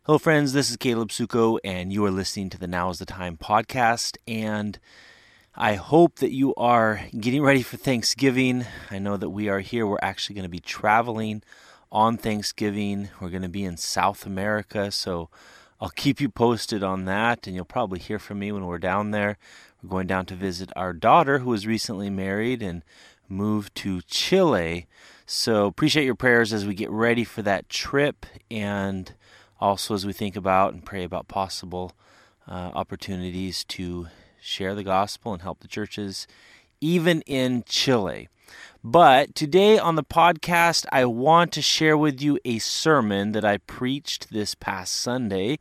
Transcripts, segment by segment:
Hello, friends. This is Caleb Suko, and you are listening to the Now is the Time podcast. And I hope that you are getting ready for Thanksgiving. I know that we are here. We're actually going to be traveling on Thanksgiving. We're going to be in South America, so I'll keep you posted on that, and you'll probably hear from me when we're down there. We're going down to visit our daughter, who was recently married and moved to Chile. So appreciate your prayers as we get ready for that trip, and also as we think about and pray about possible opportunities to share the gospel and help the churches, even in Chile. But today on the podcast, I want to share with you a sermon that I preached this past Sunday.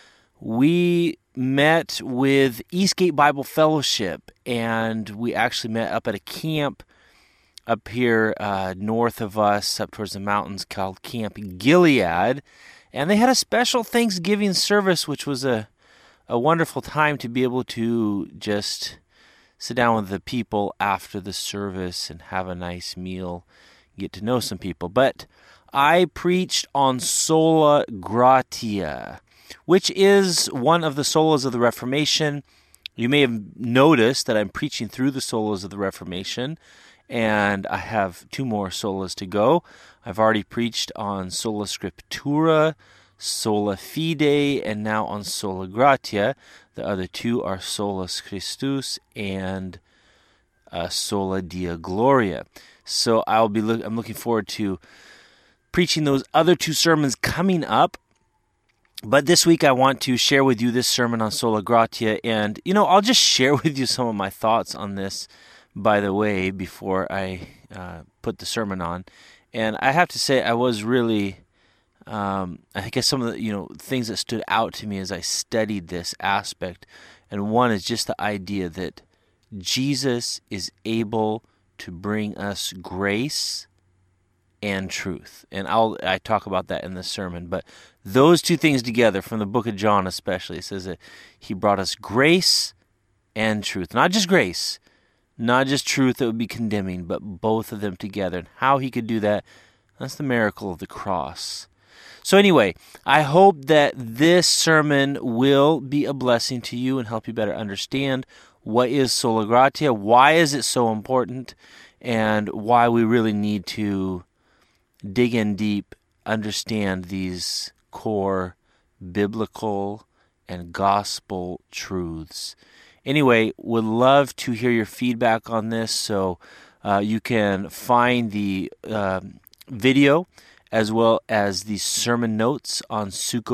We met with Eastgate Bible Fellowship, and we actually met up at a camp up here north of us, up towards the mountains, called Camp Gilead. And they had a special Thanksgiving service, which was a wonderful time to be able to just sit down with the people after the service and have a nice meal, get to know some people. But I preached on Sola Gratia, which is one of the solas of the Reformation. You may have noticed that I'm preaching through the solas of the Reformation, and I have two more solas to go. I've already preached on Sola Scriptura, Sola Fide, and now on Sola Gratia. The other two are Solus Christus and Sola Deo Gloria. So I'm looking forward to preaching those other two sermons coming up. But this week I want to share with you this sermon on Sola Gratia, and I'll just share with you some of my thoughts on this, by the way, before I put the sermon on. And I have to say, I was really, I guess some of the things that stood out to me as I studied this aspect, and one is just the idea that Jesus is able to bring us grace and truth. And I talk about that in the sermon, but those two things together, from the book of John especially, it says that he brought us grace and truth. Not just grace, not just truth that would be condemning, but both of them together. And how he could do that, that's the miracle of the cross. So anyway, I hope that this sermon will be a blessing to you and help you better understand what is Sola Gratia, why is it so important, and why we really need to dig in deep, understand these core biblical and gospel truths. Anyway, would love to hear your feedback on this, so you can find the video as well as the sermon notes on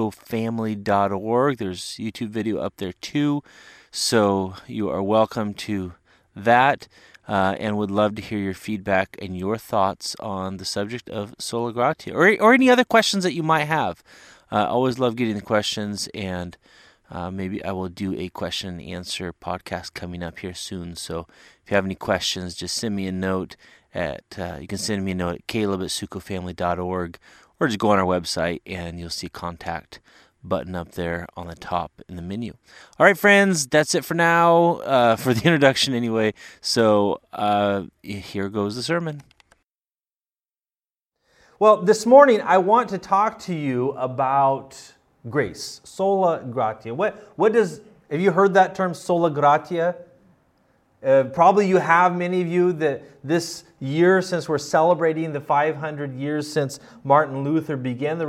sukofamily.org. There's YouTube video up there too, so you are welcome to that, and would love to hear your feedback and your thoughts on the subject of Sola Gratia, or any other questions that you might have. Always love getting the questions, and maybe I will do a question and answer podcast coming up here soon. So if you have any questions, just send me a note you can send me a note at caleb@sukofamily.org, or just go on our website and you'll see a contact button up there on the top in the menu. All right, friends, that's it for now, for the introduction anyway. So here goes the sermon. Well, this morning I want to talk to you about grace, Sola Gratia. Have you heard that term, Sola Gratia? Probably you have, many of you, that this year, since we're celebrating the 500 years since Martin Luther began the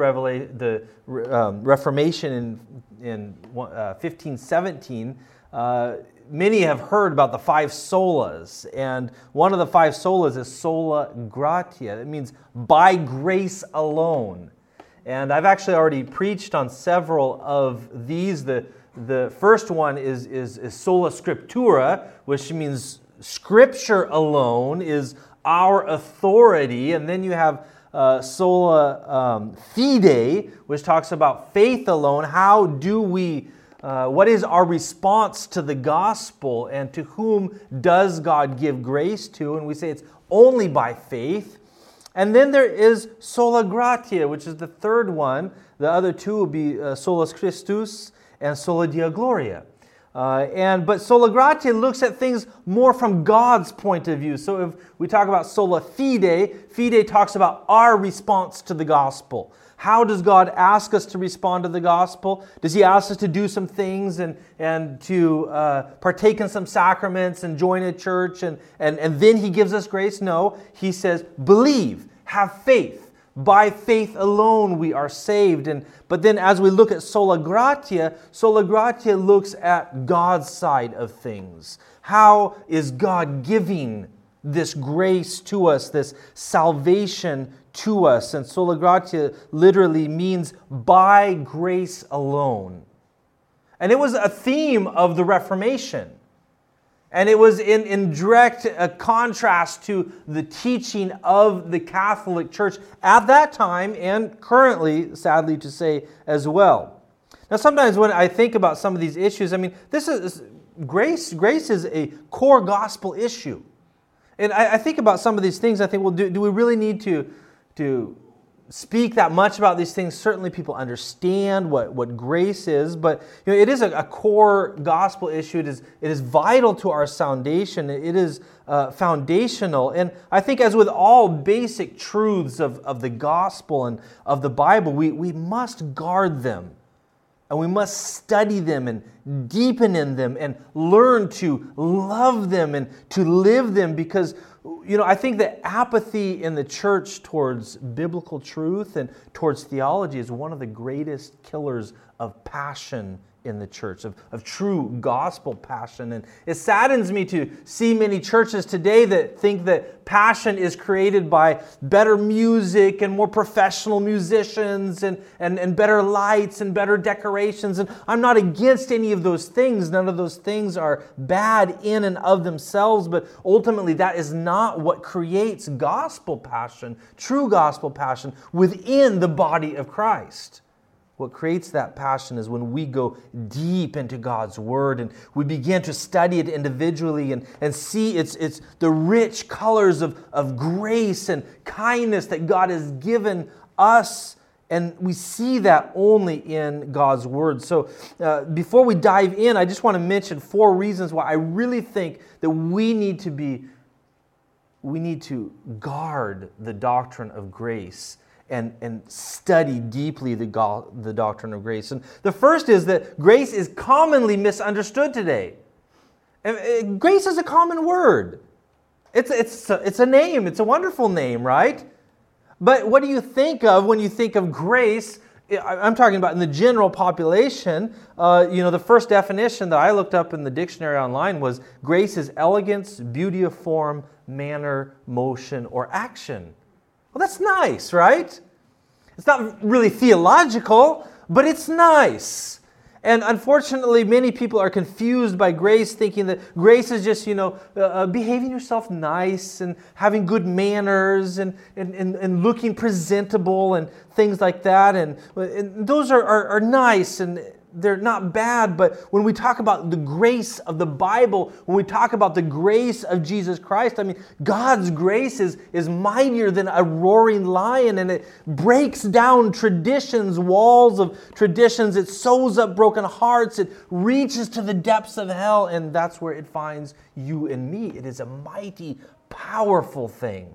Reformation in 1517, many have heard about the five solas, and one of the five solas is Sola Gratia. It means by grace alone. And I've actually already preached on several of these. The first one is Sola Scriptura, which means Scripture alone is our authority. And then you have Sola Fide, which talks about faith alone. How do we, what is our response to the gospel, and to whom does God give grace to? And we say it's only by faith. And then there is Sola Gratia, which is the third one. The other two will be Solus Christus and Sola Deo Gloria. But Sola Gratia looks at things more from God's point of view. So if we talk about Sola Fide, Fide talks about our response to the gospel. How does God ask us to respond to the gospel? Does He ask us to do some things and to partake in some sacraments and join a church and then He gives us grace? No, He says, believe, have faith. By faith alone we are saved. But then as we look at sola gratia looks at God's side of things. How is God giving this grace to us, this salvation to us? And sola gratia literally means by grace alone. And it was a theme of the Reformation. And it was in direct contrast to the teaching of the Catholic Church at that time and currently, sadly to say, as well. Now, sometimes when I think about some of these issues, I mean, this is grace. Grace is a core gospel issue. And I think about some of these things, I think, well, do we really need to speak that much about these things? Certainly people understand what grace is, but it is a core gospel issue. It is vital to our foundation. It is foundational. And I think as with all basic truths of the gospel and of the Bible, we must guard them. And we must study them and deepen in them and learn to love them and to live them, because I think that apathy in the church towards biblical truth and towards theology is one of the greatest killers of passion in the church, of true gospel passion. And it saddens me to see many churches today that think that passion is created by better music and more professional musicians and better lights and better decorations. And I'm not against any of those things. None of those things are bad in and of themselves, but ultimately that is not what creates gospel passion, true gospel passion within the body of Christ. What creates that passion is when we go deep into God's Word and we begin to study it individually and see it's the rich colors of grace and kindness that God has given us. And we see that only in God's Word. So before we dive in, I just want to mention 4 reasons why I really think that we need to guard the doctrine of grace and study deeply the doctrine of grace. And the first is that grace is commonly misunderstood today. Grace is a common word. It's a name. It's a wonderful name, right? But what do you think of when you think of grace? I'm talking about in the general population. The first definition that I looked up in the dictionary online was grace is elegance, beauty of form, manner, motion, or action. Well, that's nice, right? It's not really theological, but it's nice. And unfortunately, many people are confused by grace, thinking that grace is just, behaving yourself nice and having good manners and looking presentable and things like that. And those are nice and they're not bad, but when we talk about the grace of the Bible, when we talk about the grace of Jesus Christ, I mean, God's grace is mightier than a roaring lion, and it breaks down traditions, walls of traditions. It sews up broken hearts. It reaches to the depths of hell, and that's where it finds you and me. It is a mighty, powerful thing.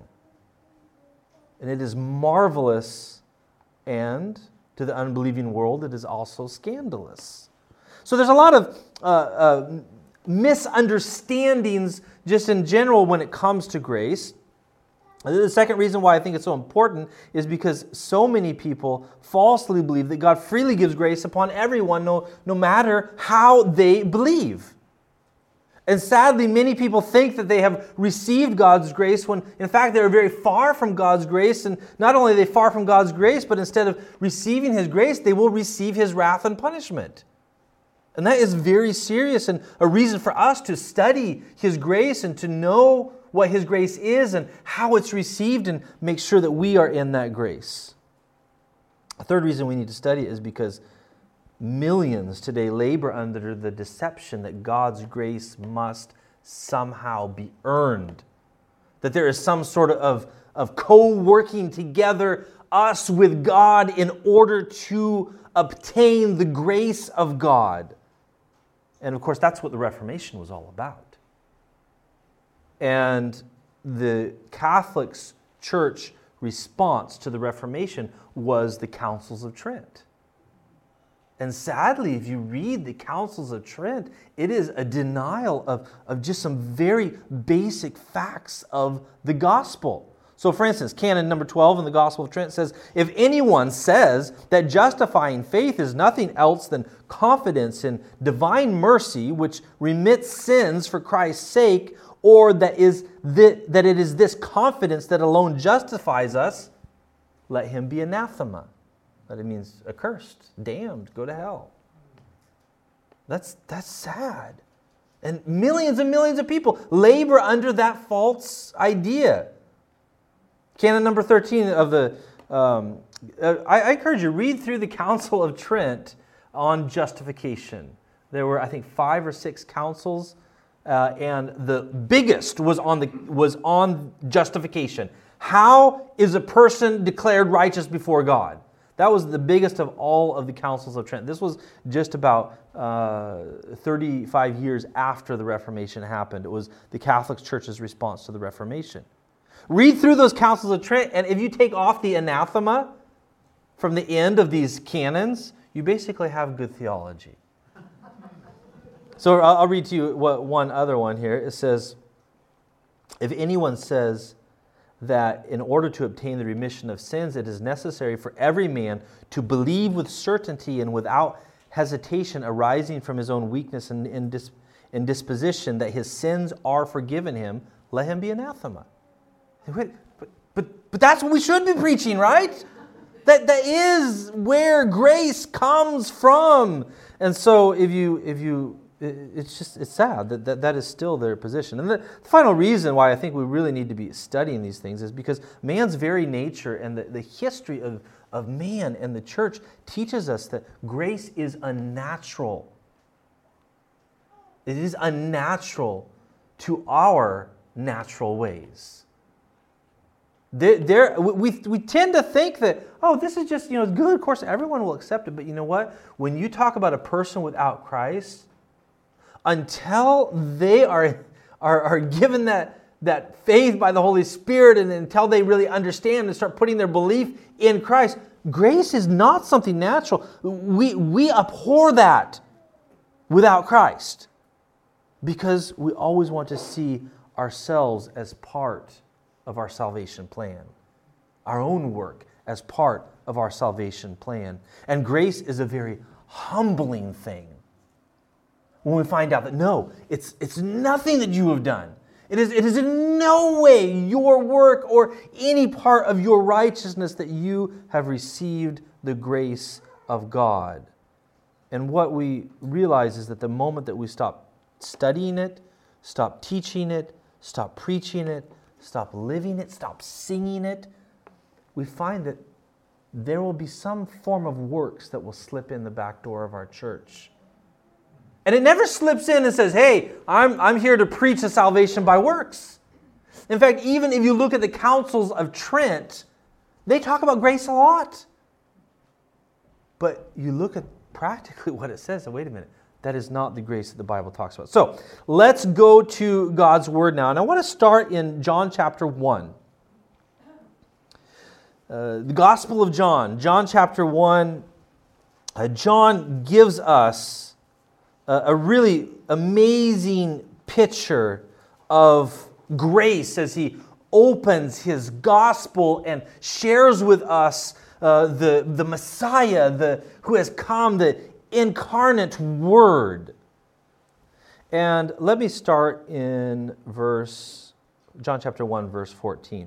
And it is marvelous, and to the unbelieving world, it is also scandalous. So there's a lot of misunderstandings just in general when it comes to grace. The second reason why I think it's so important is because so many people falsely believe that God freely gives grace upon everyone, no matter how they believe. And sadly, many people think that they have received God's grace when, in fact, they're very far from God's grace. And not only are they far from God's grace, but instead of receiving His grace, they will receive His wrath and punishment. And that is very serious and a reason for us to study His grace and to know what His grace is and how it's received and make sure that we are in that grace. A third reason we need to study it is because millions today labor under the deception that God's grace must somehow be earned. That there is some sort of co-working together, us with God, in order to obtain the grace of God. And of course, that's what the Reformation was all about. And the Catholic Church response to the Reformation was the Councils of Trent. And sadly, if you read the Councils of Trent, it is a denial of just some very basic facts of the gospel. So for instance, canon number 12 in the Gospel of Trent says, if anyone says that justifying faith is nothing else than confidence in divine mercy, which remits sins for Christ's sake, or that it is this confidence that alone justifies us, let him be anathema. That it means accursed, damned, go to hell. That's sad. And millions of people labor under that false idea. Canon number 13 of the, I encourage you, read through the Council of Trent on justification. There were, I think, 5 or 6 councils, and the biggest was on justification. How is a person declared righteous before God? That was the biggest of all of the Councils of Trent. This was just about 35 years after the Reformation happened. It was the Catholic Church's response to the Reformation. Read through those Councils of Trent, and if you take off the anathema from the end of these canons, you basically have good theology. So I'll read to you one other one here. It says, if anyone says that in order to obtain the remission of sins, it is necessary for every man to believe with certainty and without hesitation arising from his own weakness and disposition that his sins are forgiven him, let him be anathema. But that's what we should be preaching, right? That is where grace comes from. And so it's sad that is still their position. And the final reason why I think we really need to be studying these things is because man's very nature and the history of man and the church teaches us that grace is unnatural. It is unnatural to our natural ways. We tend to think that, oh, this is just, good. Of course, everyone will accept it. But you know what? When you talk about a person without Christ, until they are given that faith by the Holy Spirit and until they really understand and start putting their belief in Christ, grace is not something natural. We abhor that without Christ because we always want to see ourselves as part of our salvation plan, our own work as part of our salvation plan. And grace is a very humbling thing when we find out that no, it's nothing that you have done. It is in no way your work or any part of your righteousness that you have received the grace of God. And what we realize is that the moment that we stop studying it, stop teaching it, stop preaching it, stop living it, stop singing it, we find that there will be some form of works that will slip in the back door of our church. And it never slips in and says, hey, I'm here to preach the salvation by works. In fact, even if you look at the Councils of Trent, they talk about grace a lot. But you look at practically what it says, and wait a minute, that is not the grace that the Bible talks about. So let's go to God's Word now. And I want to start in John chapter 1. The Gospel of John. John chapter 1. John gives us a really amazing picture of grace as he opens his Gospel and shares with us the Messiah, who has come, the incarnate Word. And let me start in John chapter 1, verse 14.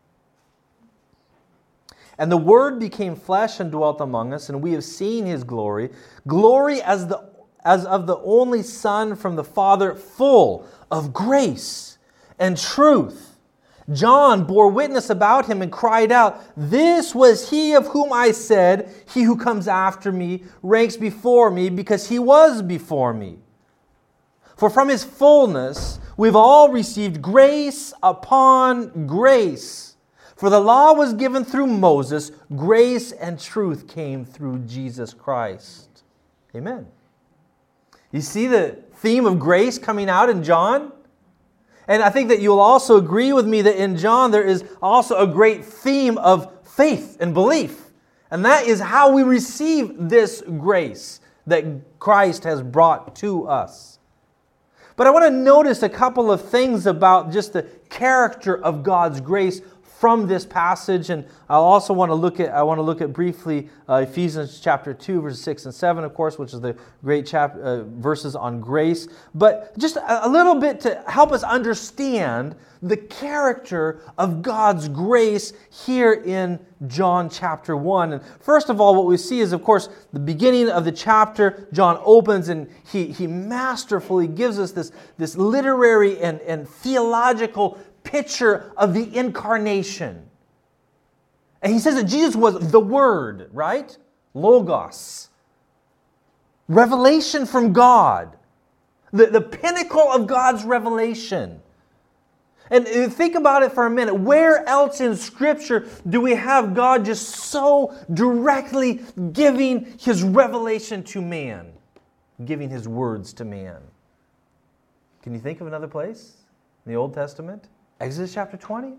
And the Word became flesh and dwelt among us, and we have seen His glory, glory as of the only Son from the Father, full of grace and truth. John bore witness about Him and cried out, "This was He of whom I said, He who comes after me ranks before me, because He was before me. For from His fullness we've all received grace upon grace. For the law was given through Moses, grace and truth came through Jesus Christ." Amen. You see the theme of grace coming out in John? And I think that you'll also agree with me that in John there is also a great theme of faith and belief. And that is how we receive this grace that Christ has brought to us. But I want to notice a couple of things about just the character of God's grace from this passage, and I also want to look at briefly Ephesians chapter 2, verses 6 and 7, of course, which is the great verses on grace. But just a little bit to help us understand the character of God's grace here in John chapter 1. And first of all, what we see is, of course, the beginning of the chapter. John opens and he masterfully gives us this literary and theological picture of the incarnation. And he says that Jesus was the Word, right? Logos. Revelation from God. The pinnacle of God's revelation. And think about it for a minute. Where else in Scripture do we have God just so directly giving His revelation to man? Giving His words to man? Can you think of another place in the Old Testament? Exodus chapter 20.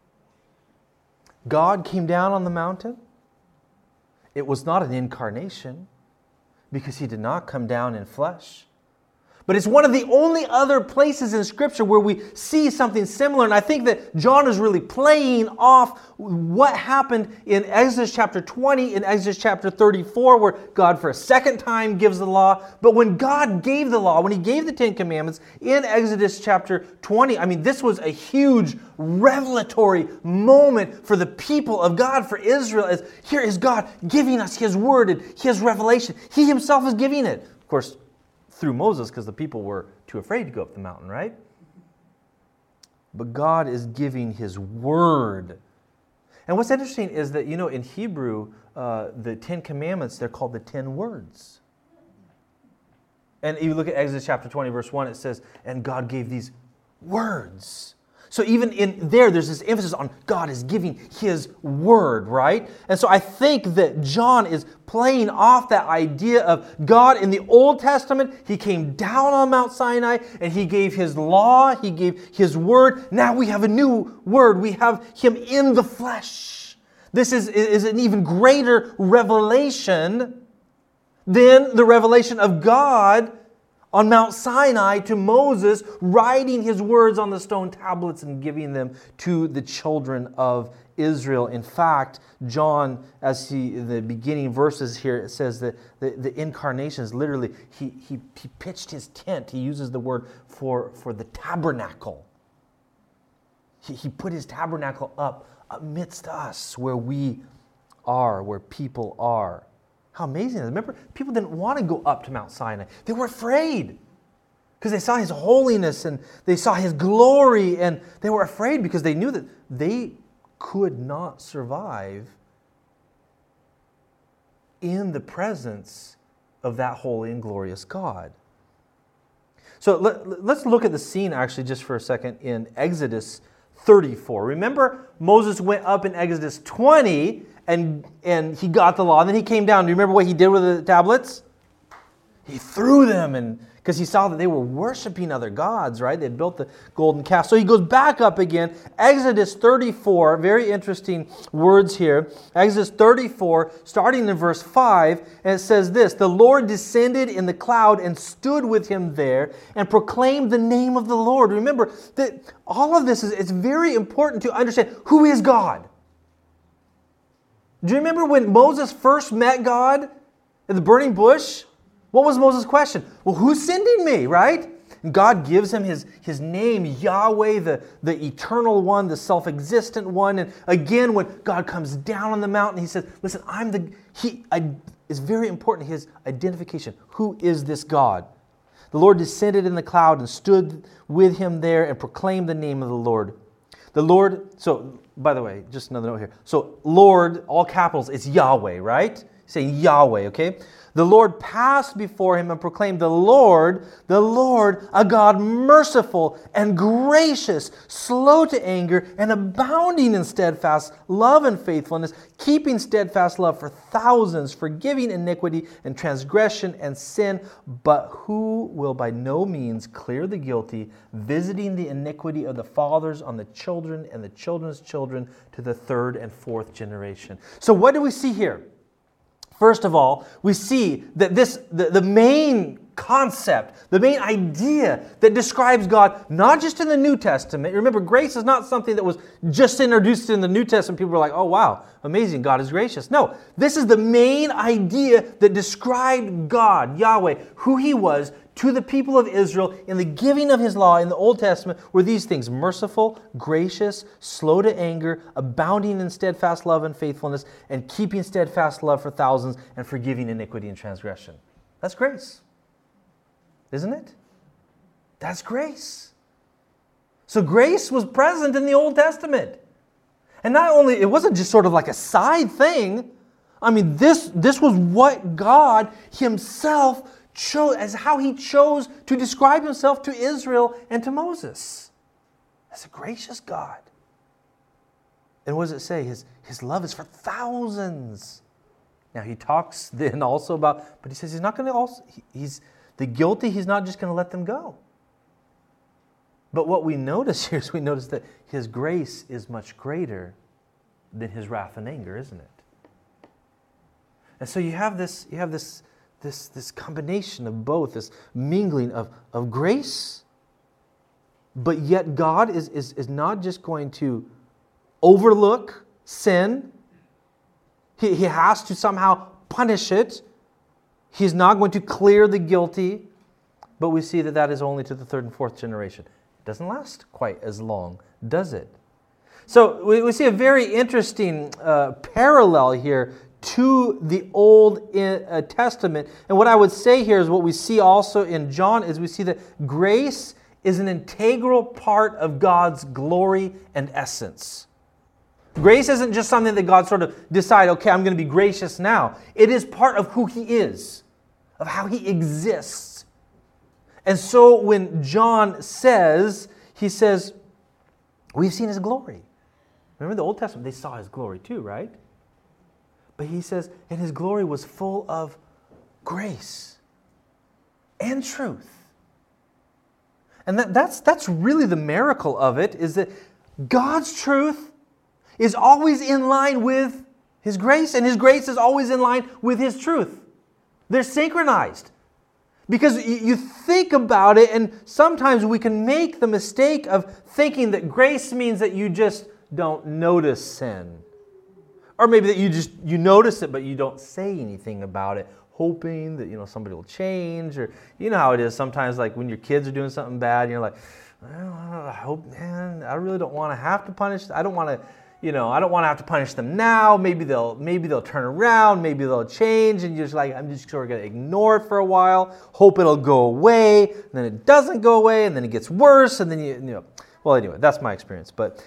God came down on the mountain. It was not an incarnation because He did not come down in flesh. But it's one of the only other places in Scripture where we see something similar. And I think that John is really playing off what happened in Exodus chapter 20, in Exodus chapter 34, where God for a second time gives the law. But when God gave the law, when He gave the Ten Commandments in Exodus chapter 20, I mean, this was a huge revelatory moment for the people of God, for Israel. As here is God giving us His word and His revelation. He Himself is giving it. Of course, through Moses, because the people were too afraid to go up the mountain, right? But God is giving His word. And what's interesting is that, in Hebrew, the Ten Commandments, they're called the 10 words. And you look at Exodus chapter 20, verse 1, it says, and God gave these words. So even in there's this emphasis on God is giving His word, right? And so I think that John is playing off that idea of God in the Old Testament. He came down on Mount Sinai and He gave His law, He gave His word. Now we have a new word. We have Him in the flesh. This is an even greater revelation than the revelation of God on Mount Sinai to Moses, writing His words on the stone tablets and giving them to the children of Israel. In fact, John, in the beginning verses here, it says that the incarnation is literally, he pitched His tent. He uses the word for the tabernacle. He put His tabernacle up amidst us where we are, where people are. How amazing is it? Remember, people didn't want to go up to Mount Sinai. They were afraid because they saw His holiness and they saw His glory, and they were afraid because they knew that they could not survive in the presence of that holy and glorious God. So let's look at the scene actually just for a second in Exodus 34. Remember, Moses went up in Exodus 20 and he got the law, and then he came down. Do you remember what he did with the tablets? He threw them, and because he saw that they were worshiping other gods, right? They had built the golden calf. So he goes back up again. Exodus 34, very interesting words here. Exodus 34, starting in verse 5, and it says this, the Lord descended in the cloud and stood with him there and proclaimed the name of the Lord. Remember that all of this it's very important to understand who is God. Do you remember when Moses first met God in the burning bush? What was Moses' question? Well, who's sending me, right? And God gives him his name, Yahweh, the eternal one, the self-existent one. And again, when God comes down on the mountain, He says, listen, it's very important, His identification. Who is this God? The Lord descended in the cloud and stood with him there and proclaimed the name of the Lord. The Lord, so by the way, just another note here. So Lord, all capitals, it's Yahweh, right? Saying Yahweh, okay? The Lord passed before him and proclaimed, the Lord, a God merciful and gracious, slow to anger, and abounding in steadfast love and faithfulness, keeping steadfast love for thousands, forgiving iniquity and transgression and sin, but who will by no means clear the guilty, visiting the iniquity of the fathers on the children and the children's children to the third and fourth generation. So what do we see here? First of all, we see that the main concept, the main idea that describes God, not just in the New Testament. Remember, grace is not something that was just introduced in the New Testament. People were like, oh, wow, amazing, God is gracious. No, this is the main idea that described God, Yahweh, who He was to the people of Israel in the giving of His law in the Old Testament were these things: merciful, gracious, slow to anger, abounding in steadfast love and faithfulness, and keeping steadfast love for thousands, and forgiving iniquity and transgression. That's grace. Isn't it? That's grace. So grace was present in the Old Testament. And not only, it wasn't just sort of like a side thing. I mean, this was what God Himself chose, as how He chose to describe Himself to Israel and to Moses. As a gracious God. And what does it say? His love is for thousands. Now He talks then also about, but He says He's not going to also, the guilty, He's not just going to let them go. But what we notice here is we notice that His grace is much greater than His wrath and anger, isn't it? And so you have this combination of both, this mingling of grace, but yet God is not just going to overlook sin. He has to somehow punish it. He's not going to clear the guilty, but we see that is only to the third and fourth generation. It doesn't last quite as long, does it? So we see a very interesting parallel here to the Old Testament. And what I would say here is what we see also in John is we see that grace is an integral part of God's glory and essence. Grace isn't just something that God sort of decided, okay, I'm going to be gracious now. It is part of who He is, of how He exists. And so when John says, he says, we've seen His glory. Remember the Old Testament, they saw His glory too, right? But he says, and His glory was full of grace and truth. And that's really the miracle of it, is that God's truth is always in line with His grace, and His grace is always in line with His truth. They're synchronized. Because you think about it, and sometimes we can make the mistake of thinking that grace means that you just don't notice sin. Or maybe that you notice it, but you don't say anything about it, hoping that somebody will change. Or you know how it is sometimes, like when your kids are doing something bad, and you're like, well, I hope, man, I really don't want to have to punish. I don't want to. I don't want to have to punish them now. Maybe they'll turn around. Maybe they'll change. And you're just like, I'm just sort of going to ignore it for a while. Hope it'll go away. And then it doesn't go away. And then it gets worse. And then well, anyway, that's my experience. But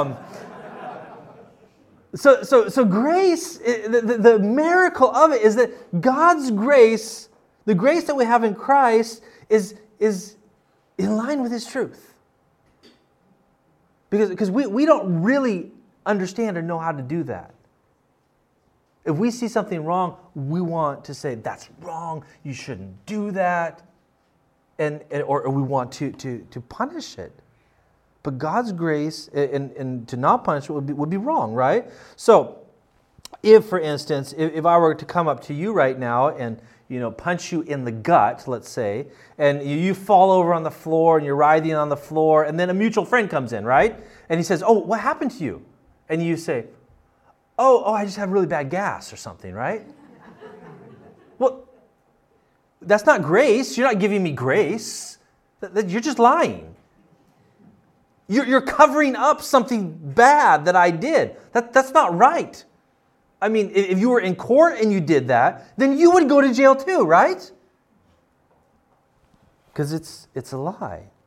so grace, the miracle of it is that God's grace, the grace that we have in Christ, is in line with His truth. Because we don't really understand or know how to do that. If we see something wrong, we want to say, that's wrong, you shouldn't do that, or we want to punish it. But God's grace, and to not punish it would be wrong, right? So, if, for instance, if I were to come up to you right now and punch you in the gut, let's say, and you fall over on the floor and you're writhing on the floor, and then a mutual friend comes in, right? And he says, oh, what happened to you? And you say, oh, I just have really bad gas or something, right? Well, that's not grace. You're not giving me grace. You're just lying. You're covering up something bad that I did. That's not right. I mean, if you were in court and you did that, then you would go to jail too, right? Because it's a lie.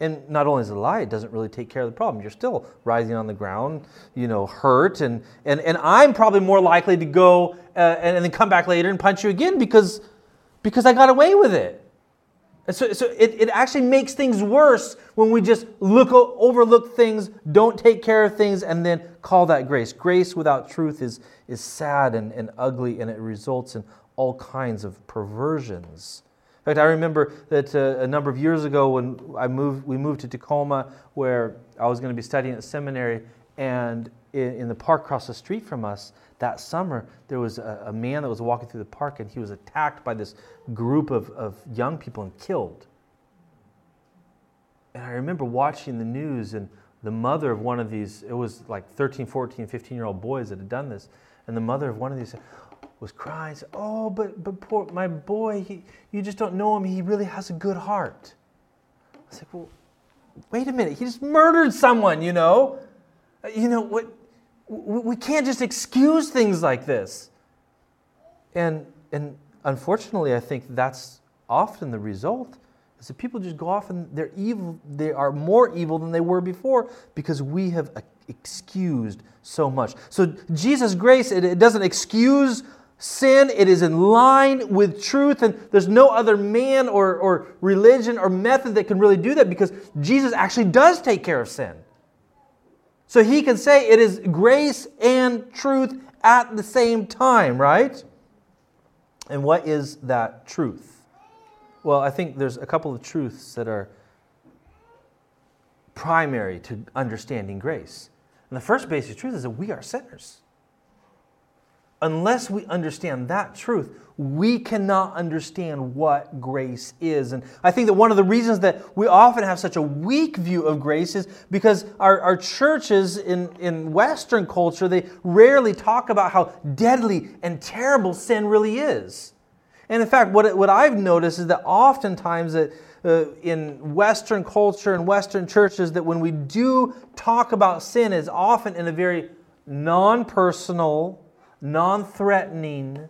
And not only is it a lie, it doesn't really take care of the problem. You're still writhing on the ground, hurt. And I'm probably more likely to go and then come back later and punch you again because I got away with it. And so it actually makes things worse when we just overlook things, don't take care of things, and then call that grace. Grace without truth is sad and ugly, and it results in all kinds of perversions. In fact, I remember that a number of years ago when we moved to Tacoma, where I was going to be studying at seminary, and in the park across the street from us that summer, there was a man that was walking through the park, and he was attacked by this group of young people and killed. And I remember watching the news, and the mother of one of these, it was like 13, 14, 15-year-old boys that had done this, and the mother of one of these was crying, said, "Oh, but poor my boy, you just don't know him. He really has a good heart." I was like, "Well, wait a minute. He just murdered someone, what? We can't just excuse things like this." And unfortunately, I think that's often the result, is that people just go off and they're evil. They are more evil than they were before because we have excused so much. So Jesus' grace, it doesn't excuse sin. It is in line with truth, and there's no other man or religion or method that can really do that, because Jesus actually does take care of sin. So he can say it is grace and truth at the same time, right? And what is that truth? Well, I think there's a couple of truths that are primary to understanding grace. And the first basic truth is that we are sinners. Unless we understand that truth, we cannot understand what grace is. And I think that one of the reasons that we often have such a weak view of grace is because our churches in Western culture, they rarely talk about how deadly and terrible sin really is. And in fact, what I've noticed is that oftentimes that in Western culture and Western churches, that when we do talk about sin, is often in a very non-personal, non-threatening,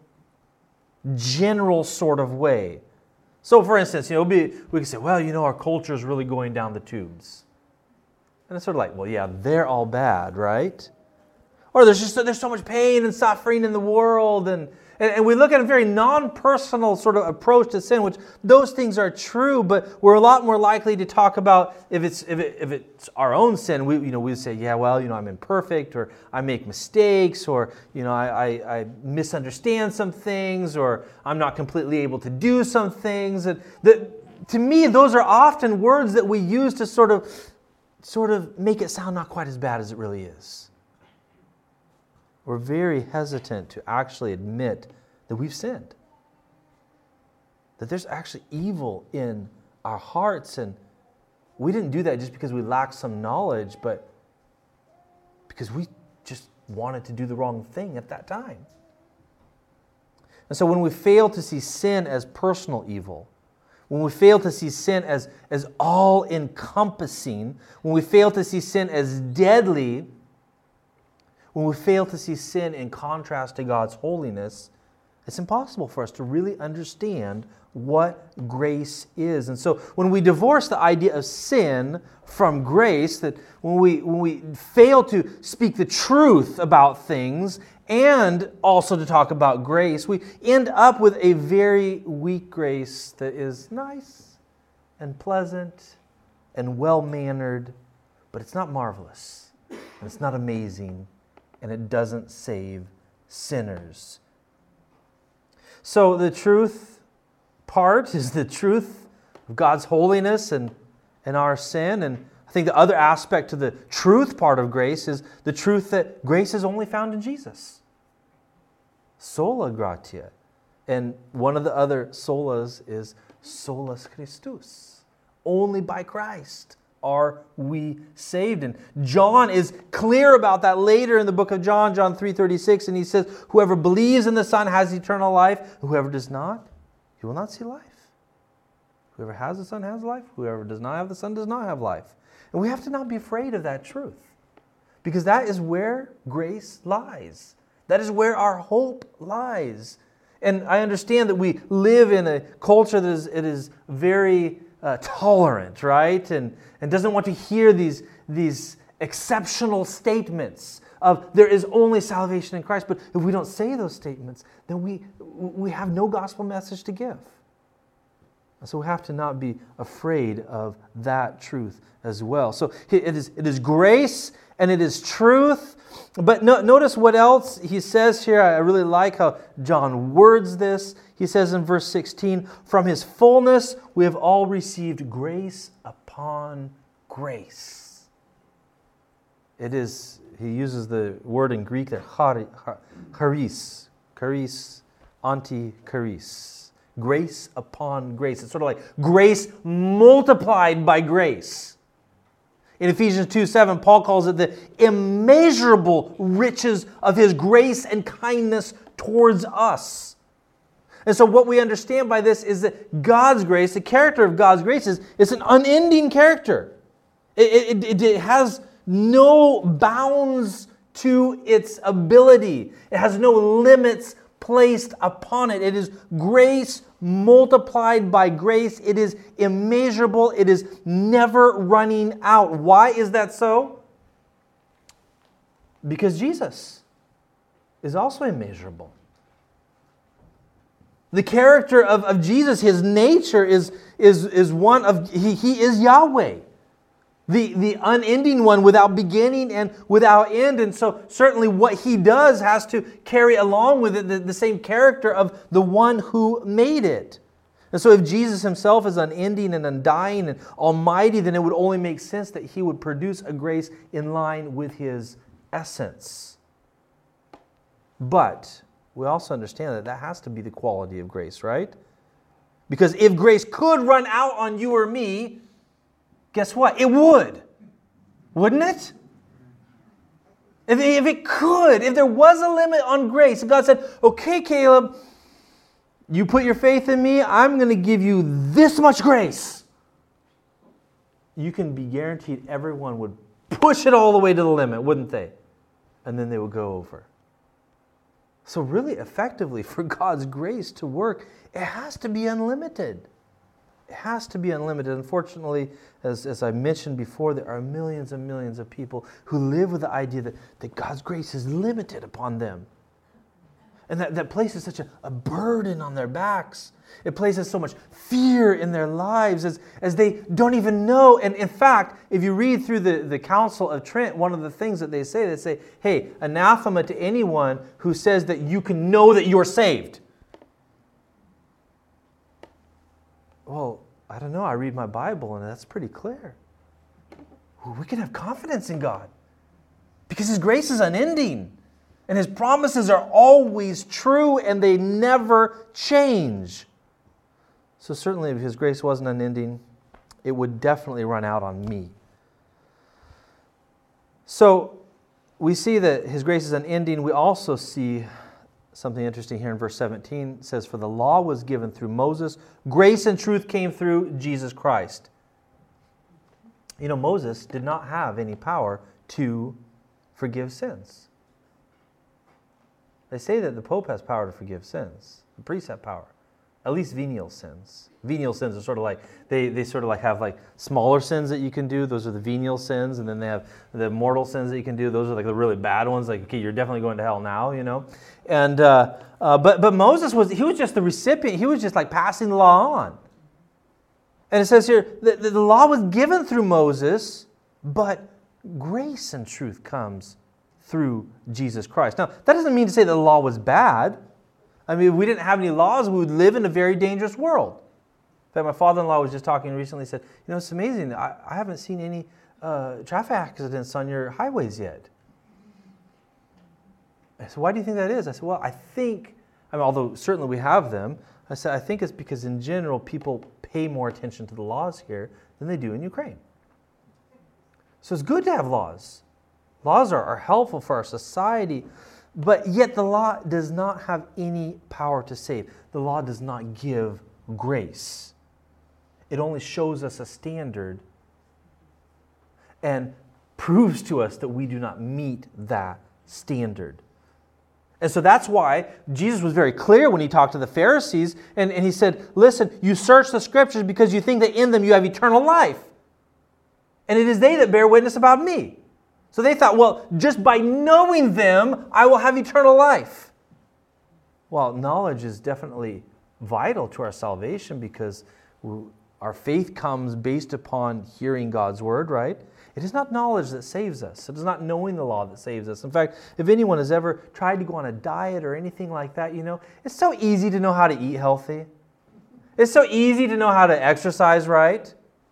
general sort of way. So for instance, we can say, well, our culture is really going down the tubes. And it's sort of like, well, yeah, they're all bad, right? Or there's so much pain and suffering in the world, and we look at a very non-personal sort of approach to sin, which those things are true, but we're a lot more likely to talk about if it's our own sin. We say, yeah, well, I'm imperfect, or I make mistakes, or I misunderstand some things, or I'm not completely able to do some things. And to me, those are often words that we use to sort of make it sound not quite as bad as it really is. We're very hesitant to actually admit that we've sinned, that there's actually evil in our hearts, and we didn't do that just because we lacked some knowledge, but because we just wanted to do the wrong thing at that time. And so when we fail to see sin as personal evil, when we fail to see sin as all-encompassing, when we fail to see sin as deadly, when we fail to see sin in contrast to God's holiness, it's impossible for us to really understand what grace is. And so when we divorce the idea of sin from grace, that when we fail to speak the truth about things and also to talk about grace, we end up with a very weak grace that is nice and pleasant and well-mannered, but it's not marvelous, and it's not amazing, and it doesn't save sinners. So the truth part is the truth of God's holiness and our sin. And I think the other aspect to the truth part of grace is the truth that grace is only found in Jesus. Sola gratia. And one of the other solas is solus Christus. Only by Christ are we saved. And John is clear about that later in the book of John 3:36, and he says, whoever believes in the Son has eternal life. Whoever does not, he will not see life. Whoever has the Son has life. Whoever does not have the Son does not have life. And we have to not be afraid of that truth, because that is where grace lies. That is where our hope lies. And I understand that we live in a culture that is very tolerant, right? And doesn't want to hear these exceptional statements of there is only salvation in Christ. But if we don't say those statements, then we have no gospel message to give. So we have to not be afraid of that truth as well. So it is grace and it is truth. But notice what else he says here. I really like how John words this. He says in verse 16, from his fullness we have all received grace upon grace. It is, he uses the word in Greek there, charis, anti-charis. Grace upon grace. It's sort of like grace multiplied by grace. In Ephesians 2:7, Paul calls it the immeasurable riches of his grace and kindness towards us. And so what we understand by this is that God's grace, the character of God's grace is an unending character. It has no bounds to its ability. It has no limits placed upon it. It is grace multiplied by grace. It is immeasurable. It is never running out. Why is that so? Because Jesus is also immeasurable. The character of Jesus, his nature is one of, he is Yahweh. The unending one without beginning and without end. And so certainly what he does has to carry along with it the same character of the one who made it. And so if Jesus himself is unending and undying and almighty, then it would only make sense that he would produce a grace in line with his essence. But we also understand that has to be the quality of grace, right? Because if grace could run out on you or me, guess what? It would. Wouldn't it? If it could, if there was a limit on grace, if God said, okay, Caleb, you put your faith in me, I'm going to give you this much grace. You can be guaranteed everyone would push it all the way to the limit, wouldn't they? And then they would go over. So really effectively, for God's grace to work, it has to be unlimited. It has to be unlimited. Unfortunately, as I mentioned before, there are millions and millions of people who live with the idea that God's grace is limited upon them. And that places such a burden on their backs. It places so much fear in their lives as they don't even know. And in fact, if you read through the Council of Trent, one of the things that they say, hey, anathema to anyone who says that you can know that you're saved. Well, I don't know. I read my Bible and that's pretty clear. We can have confidence in God because his grace is unending. And his promises are always true and they never change. So certainly if his grace wasn't unending, it would definitely run out on me. So we see that his grace is unending. We also see something interesting here in verse 17. It says, for the law was given through Moses. Grace and truth came through Jesus Christ. You know, Moses did not have any power to forgive sins. They say that the Pope has power to forgive sins. The priests have power. At least venial sins. Venial sins are sort of like, they sort of like have like smaller sins that you can do. Those are the venial sins. And then they have the mortal sins that you can do. Those are like the really bad ones. Like, okay, you're definitely going to hell now, you know. And but Moses was just the recipient. He was just like passing the law on. And it says here that the law was given through Moses, but grace and truth comes through Jesus Christ. Now, that doesn't mean to say that the law was bad. I mean, if we didn't have any laws, we would live in a very dangerous world. In fact, my father-in-law was just talking recently, said, you know, it's amazing. I haven't seen any traffic accidents on your highways yet. I said, why do you think that is? I said, well, although certainly we have them, I said, I think it's because in general people pay more attention to the laws here than they do in Ukraine. So it's good to have laws. Laws are helpful for our society, but yet the law does not have any power to save. The law does not give grace. It only shows us a standard and proves to us that we do not meet that standard. And so that's why Jesus was very clear when he talked to the Pharisees, and he said, listen, you search the Scriptures because you think that in them you have eternal life. And it is they that bear witness about me. So they thought, well, just by knowing them, I will have eternal life. Well, knowledge is definitely vital to our salvation because our faith comes based upon hearing God's word, right? It is not knowledge that saves us. It is not knowing the law that saves us. In fact, if anyone has ever tried to go on a diet or anything like that, it's so easy to know how to eat healthy. It's so easy to know how to exercise right.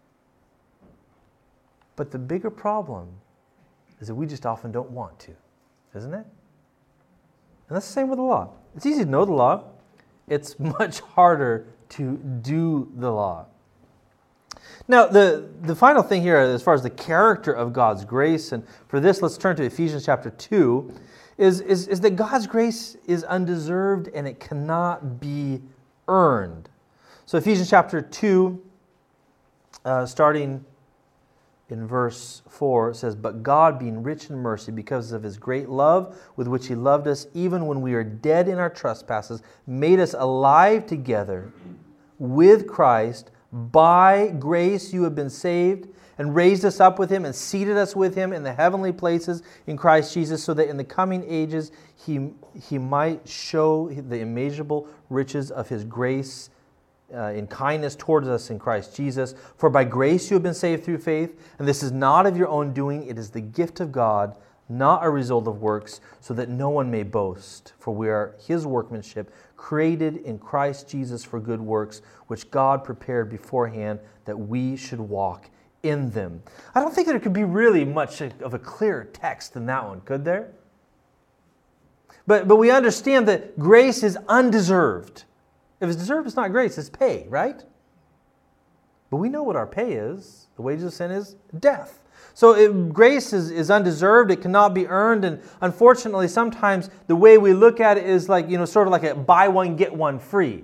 But the bigger problem is that we just often don't want to, isn't it? And that's the same with the law. It's easy to know the law. It's much harder to do the law. Now, the final thing here, as far as the character of God's grace, and for this, let's turn to Ephesians chapter 2, is that God's grace is undeserved and it cannot be earned. So Ephesians chapter 2, starting in verse 4, it says, "But God, being rich in mercy, because of His great love with which He loved us, even when we are dead in our trespasses, made us alive together with Christ. By grace you have been saved, and raised us up with Him, and seated us with Him in the heavenly places in Christ Jesus, so that in the coming ages He might show the immeasurable riches of His grace in kindness towards us in Christ Jesus. For by grace you have been saved through faith, and this is not of your own doing, it is the gift of God, not a result of works, so that no one may boast. For we are His workmanship, created in Christ Jesus for good works, which God prepared beforehand that we should walk in them." I don't think there could be really much of a clearer text than that one, could there? But we understand that grace is undeserved. If it's deserved, it's not grace, it's pay, right? But we know what our pay is. The wages of sin is death. So grace is undeserved, it cannot be earned, and unfortunately sometimes the way we look at it is like, sort of like a buy one, get one free.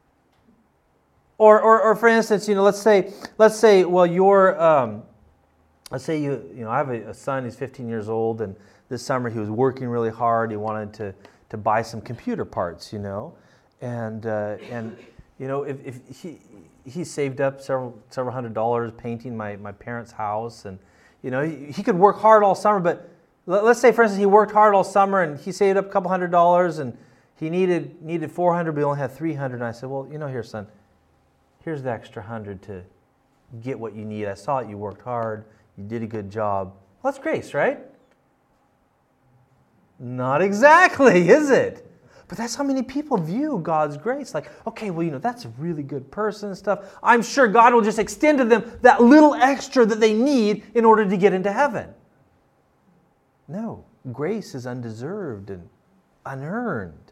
Or for instance, let's say, well, let's say I have a son, he's 15 years old, and this summer he was working really hard, he wanted to buy some computer parts, and if he saved up several $100s painting my parents' house, and he could work hard all summer, but let's say, for instance, he worked hard all summer and he saved up a couple $100s and he needed $400, but he only had $300. And I said, well, here, son, here's the extra $100 to get what you need. I saw it, you worked hard, you did a good job. Well, that's grace, right? Not exactly, is it? But that's how many people view God's grace. Like, okay, well, that's a really good person and stuff. I'm sure God will just extend to them that little extra that they need in order to get into heaven. No, grace is undeserved and unearned.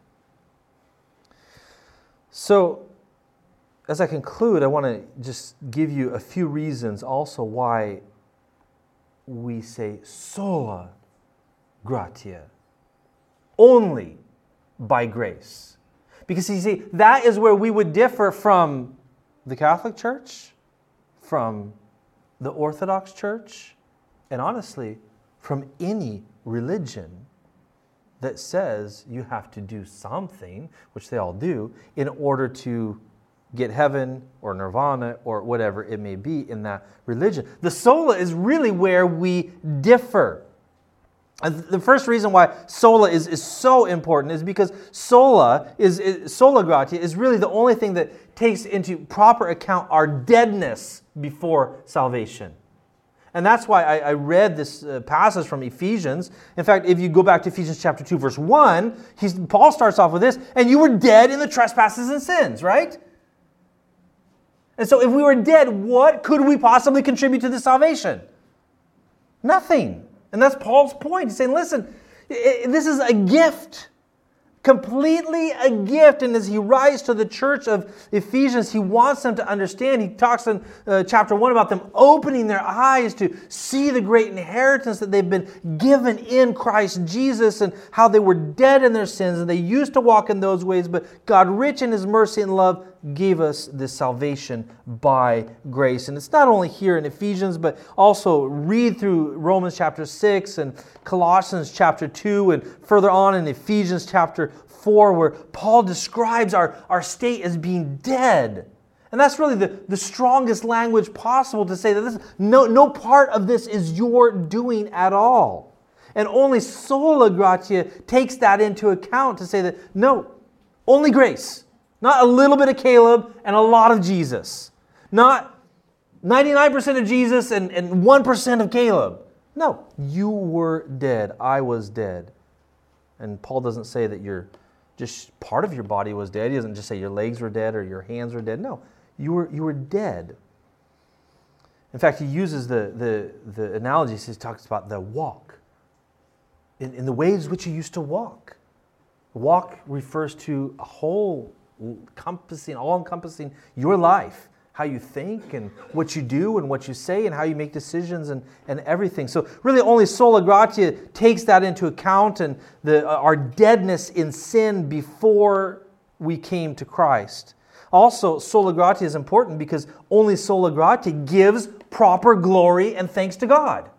So, as I conclude, I want to just give you a few reasons also why we say sola gratia, only by grace. Because you see, that is where we would differ from the Catholic Church, from the Orthodox Church, and honestly, from any religion that says you have to do something, which they all do, in order to get heaven or nirvana or whatever it may be in that religion. The sola is really where we differ. And the first reason why sola is so important is because sola gratia is really the only thing that takes into proper account our deadness before salvation. And that's why I read this passage from Ephesians. In fact, if you go back to Ephesians chapter 2, verse 1, Paul starts off with this, and you were dead in the trespasses and sins, right? And so if we were dead, what could we possibly contribute to the salvation? Nothing. And that's Paul's point. He's saying, listen, this is a gift. Completely a gift. And as he writes to the church of Ephesians, he wants them to understand. He talks in chapter 1 about them opening their eyes to see the great inheritance that they've been given in Christ Jesus, and how they were dead in their sins and they used to walk in those ways, but God, rich in His mercy and love, gave us this salvation by grace. And it's not only here in Ephesians, but also read through Romans chapter 6 and Colossians chapter 2 and further on in Ephesians chapter 4, where Paul describes our state as being dead. And that's really the strongest language possible to say that no part of this is your doing at all. And only sola gratia takes that into account to say that, no, only grace. Not a little bit of Caleb and a lot of Jesus. Not 99% of Jesus and 1% of Caleb. No, you were dead. I was dead. And Paul doesn't say that just part of your body was dead. He doesn't just say your legs were dead or your hands were dead. No, you were dead. In fact, he uses the analogy. He talks about the walk. In the ways which you used to walk. Walk refers to a whole all-encompassing your life, how you think and what you do and what you say and how you make decisions and everything. So really only sola gratia takes that into account and our deadness in sin before we came to Christ. Also, sola gratia is important because only sola gratia gives proper glory and thanks to God.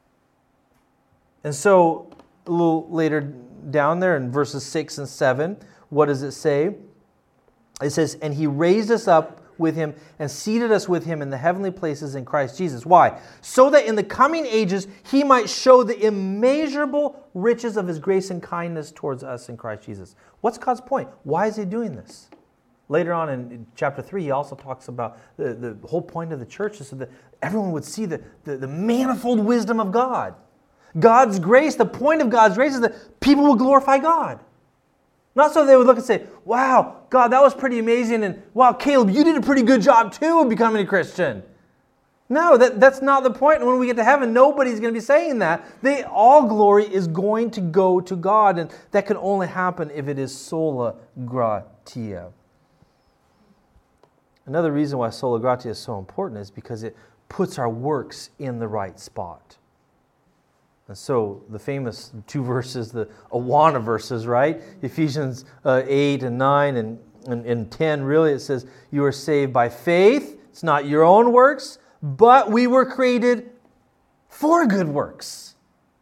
And so a little later down there in verses 6 and 7, what does it say? It says, and he raised us up with him and seated us with him in the heavenly places in Christ Jesus. Why? So that in the coming ages he might show the immeasurable riches of his grace and kindness towards us in Christ Jesus. What's God's point? Why is he doing this? Later on in chapter 3, he also talks about the whole point of the church is so that everyone would see the manifold wisdom of God. God's grace, the point of God's grace is that people will glorify God. Not so they would look and say, wow, God, that was pretty amazing. And wow, Caleb, you did a pretty good job too of becoming a Christian. No, that's not the point. And when we get to heaven, nobody's going to be saying that. All glory is going to go to God. And that can only happen if it is sola gratia. Another reason why sola gratia is so important is because it puts our works in the right spot. And so the famous two verses, the Awana verses, right? Ephesians 8 and 9 and 10, really it says, you are saved by faith. It's not your own works, but we were created for good works.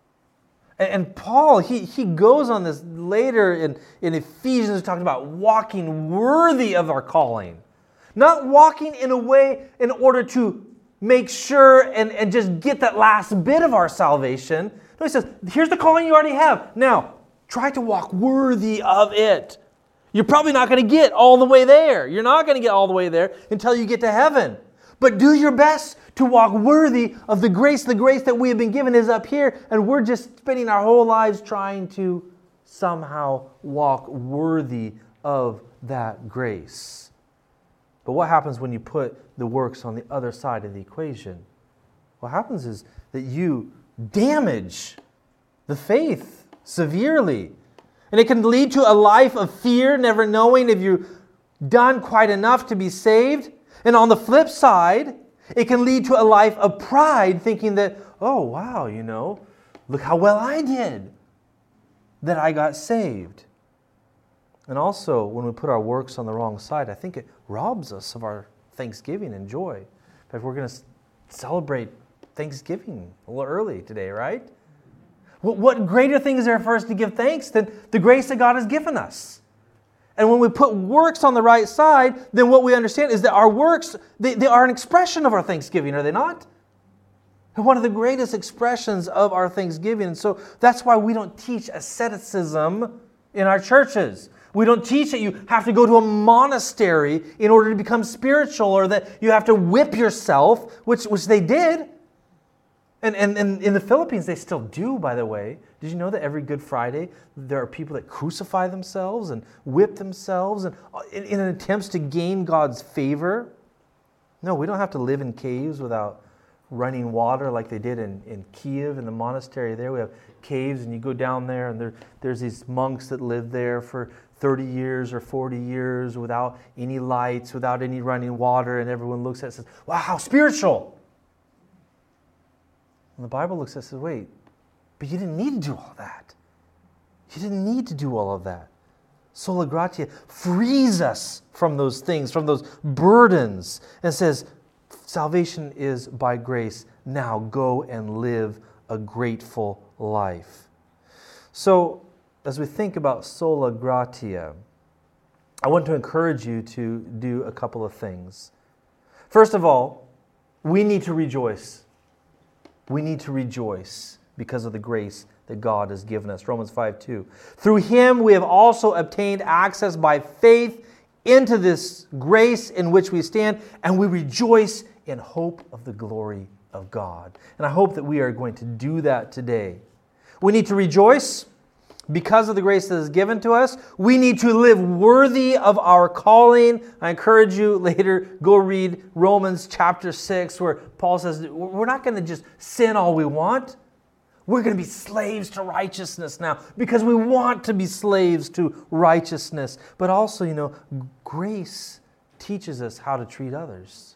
And Paul, he goes on this later in Ephesians, talking about walking worthy of our calling. Not walking in a way in order to make sure and just get that last bit of our salvation. No, he says, here's the calling you already have. Now, try to walk worthy of it. You're probably not going to get all the way there. You're not going to get all the way there until you get to heaven. But do your best to walk worthy of the grace. The grace that we have been given is up here, and we're just spending our whole lives trying to somehow walk worthy of that grace. But what happens when you put the works on the other side of the equation? What happens is that you damage the faith severely. And it can lead to a life of fear, never knowing if you've done quite enough to be saved. And on the flip side, it can lead to a life of pride, thinking that, oh, wow, look how well I did, that I got saved. And also, when we put our works on the wrong side, I think it robs us of our thanksgiving and joy. In fact, we're going to celebrate Thanksgiving a little early today, right? What greater thing is there for us to give thanks than the grace that God has given us? And when we put works on the right side, then what we understand is that our works, they are an expression of our thanksgiving, are they not? They're one of the greatest expressions of our thanksgiving. And so that's why we don't teach asceticism in our churches. We don't teach that you have to go to a monastery in order to become spiritual, or that you have to whip yourself, which they did. And in the Philippines, they still do, by the way. Did you know that every Good Friday, there are people that crucify themselves and whip themselves in an attempt to gain God's favor? No, we don't have to live in caves without running water like they did in Kiev, in the monastery there. We have caves, and you go down there, and there's these monks that live there for 30 years or 40 years without any lights, without any running water, and everyone looks at it and says, wow, how spiritual! And the Bible looks at it and says, wait, but you didn't need to do all that. You didn't need to do all of that. Sola Gratia frees us from those things, from those burdens, and says, salvation is by grace. Now go and live a grateful life. So, as we think about Sola Gratia, I want to encourage you to do a couple of things. First of all, we need to rejoice. We need to rejoice because of the grace that God has given us. Romans 5:2. Through Him we have also obtained access by faith into this grace in which we stand, and we rejoice in hope of the glory of God. And I hope that we are going to do that today. We need to rejoice because of the grace that is given to us. We need to live worthy of our calling. I encourage you later, go read Romans chapter 6, where Paul says, we're not going to just sin all we want. We're going to be slaves to righteousness now because we want to be slaves to righteousness. But also, grace teaches us how to treat others.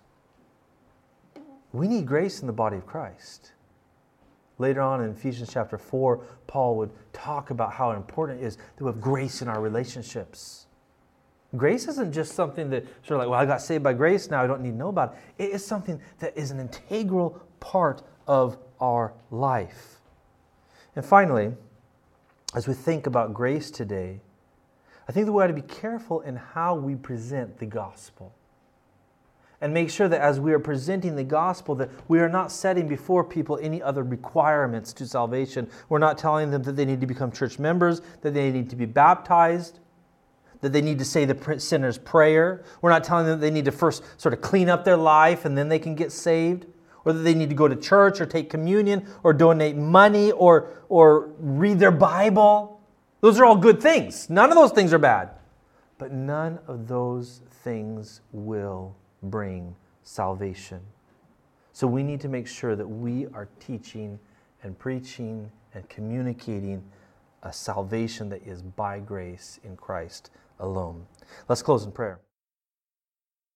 We need grace in the body of Christ. Later on in Ephesians chapter 4, Paul would talk about how important it is that we have grace in our relationships. Grace isn't just something that sort of like, I got saved by grace, now I don't need to know about it. It is something that is an integral part of our life. And finally, as we think about grace today, I think that we ought to be careful in how we present the gospel. And make sure that as we are presenting the gospel, that we are not setting before people any other requirements to salvation. We're not telling them that they need to become church members, that they need to be baptized, that they need to say the sinner's prayer. We're not telling them that they need to first sort of clean up their life and then they can get saved, or that they need to go to church or take communion or donate money or read their Bible. Those are all good things. None of those things are bad. But none of those things will bring salvation. So we need to make sure that we are teaching and preaching and communicating a salvation that is by grace in Christ alone. Let's close in prayer.